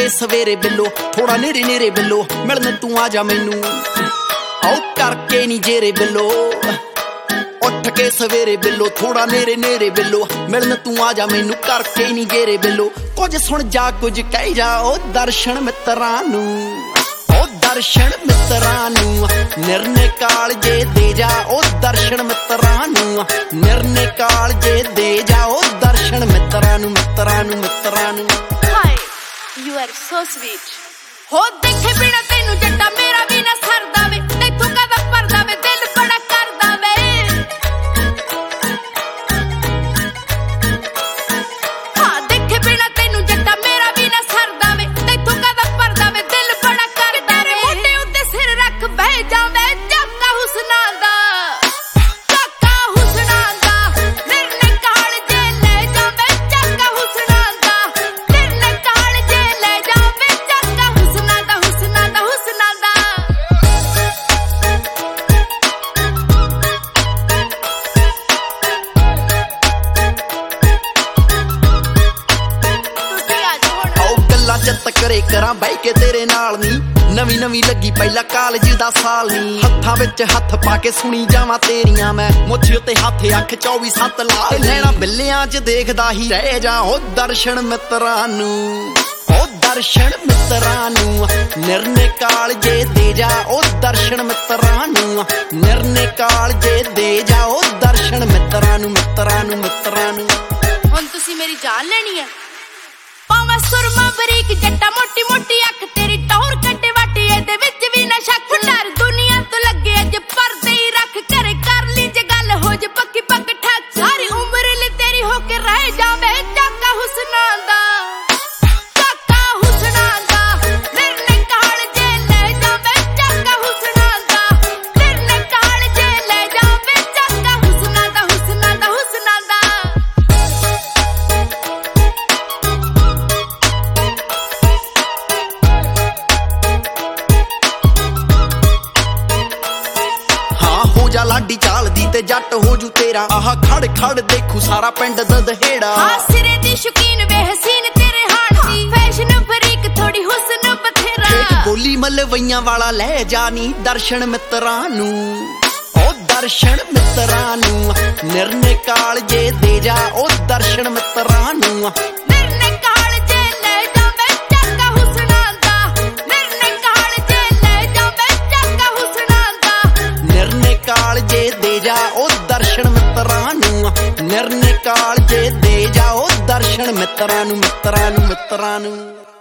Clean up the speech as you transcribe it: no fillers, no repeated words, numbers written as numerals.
के सवेरे बिल्लो थोड़ा नेरे नेरे बिल्लो मिलने तू आ जा मैनू औ करके नी जेरे बिल्लो उठ के सवेरे बिल्लो थोड़ा नेरे नेरे बिल्लो मिलने तू आ जा मैनू करके नी जेरे बिल्लो कुछ सुन जा कुछ कह जा ओ दर्शन मित्रां नू ओ दर्शन मित्रां नू निर्णे कालजे दे जा ओ दर्शन मित्रां नू निर्णे कालजे दे जा ओ दर्शन मित्रां नू मित्रां नू मित्रां नू। हाय यू आर सो स्वीट हो देखे बिना तैनू जट्टा मेरा भी ना सरदा वे तैथों कदा परदा वे दिल बड़ा करदा वे हां देखे बिना तैनू जट्टा मेरा भी ना सरदा वे तैथों कदा परदा वे दिल बड़ा करदा वे मोटे उत्ते सिर रख बह जावे जक्का हुस्ना दा जक्का हुस्ना दा निर्णे कालजे ले जावे जक्का हुस्ना दा निर्णे कालजे ले जावे जक्का हुस्ना दा हुस्ना दा हुस्ना दा। ਤੁਸੀਂ ਆ ਜਾਓ ਹੁਣ आओ गल्लां जत करे करा बह के तेरे नाल नी नवीं नवीं लगी पहला कालज दा साल नी हत्थां विच हत्थ पा के सुनी जावां तेरियां मैं मुੱਛ उत्ते हत्थ अख 24/7 ला नैना बिल्लियां च देखदा ही रह जा ओ दर्शन मित्रां नू ओ दर्शन मित्रां नू निर्णे कालजे दे जा ओ दर्शन मित्रां नू निर्णे कालजे दे जा ओ दर्शन मित्रां नू मित्रां नू मित्रां नू। ਹੁਣ ਤੁਸੀਂ ਮੇਰੀ ਜਾਨ ਲੈਣੀ ਹੈ ਪਾਵਾਂ ਸੁਰਮਾ ਬਰੀਕ ਜੱਟਾ ਮੋਟੀ ਮੋਟੀ ਅੱਖ ਤੇਰੀ ਟੌਰ ਕੱਟੇ ਵਾਟੀ ਇਹਦੇ ਵਿੱਚ ਵੀ ਨਾ ਸ਼ੱਕ ਡਰ ਦੁਨੀਆ ਤੋਂ ਲੱਗੇ ਅੱਜ ਪਰਦੇ ਹੀ ਰੱਖ ਘਰੇ ਕਰ ਲਈ ਜੇ ਗੱਲ ਹੋ ਜੇ ਪੱਕੀ ਪੱਕ ਠੱਕ ਸਾਰੀ ਉਮਰ ਲਈ ਤੇਰੀ ਹੋ ਕੇ ਰਹਿ ਜਾਵੇ ਚੱਕਾ ਹੁਸਨਾ ਦਾ ਚੱਕਾ ਹੁਸਨਾ ਦਾ ਨਿਰਣੇ ਕਾਲਜੇ ਲੈ ਜਾਵੇ ਚੱਕਾ ਹੁਸਨਾ ਦਾ ਨਿਰਣੇ ਕਾਲਜੇ ਲੈ ਜਾਵੇ ਚੱਕਾ ਹੁਸਨਾ ਦਾ ਹੁਸਨਾ ਦਾ ਹੁਸਨਾ ਦਾ। हाँ हो जा लाडी चाल दी ते जट हो जू तेरा आह खड़ खड़ देखू सारा पिंड ददहेड़ा हाँ सिरे दी शौकीन वे हसीन तेरे हाण दी फैशन फरीक थोड़ी हुस्न बथेरा एक बोली मलवैयां वाला ले जानी दर्शन मित्रां नू ओ दर्शन मित्रां नू निर्णे कालजे दे जा ओ दर्शन मित्रां नू निर्णे कालजे ले जावे ਚੱਕਾ ਹੁਸਨਾ ਦਾ निर्णे कालजे ले जावे ਚੱਕਾ ਹੁਸਨਾ ਦਾ निर्णे कालजे दे जा ओ दर्शन मित्रां नू निर्णे कालजे दे जा ओ दर्शन मित्रां नू मित्रां नू मित्रां नू।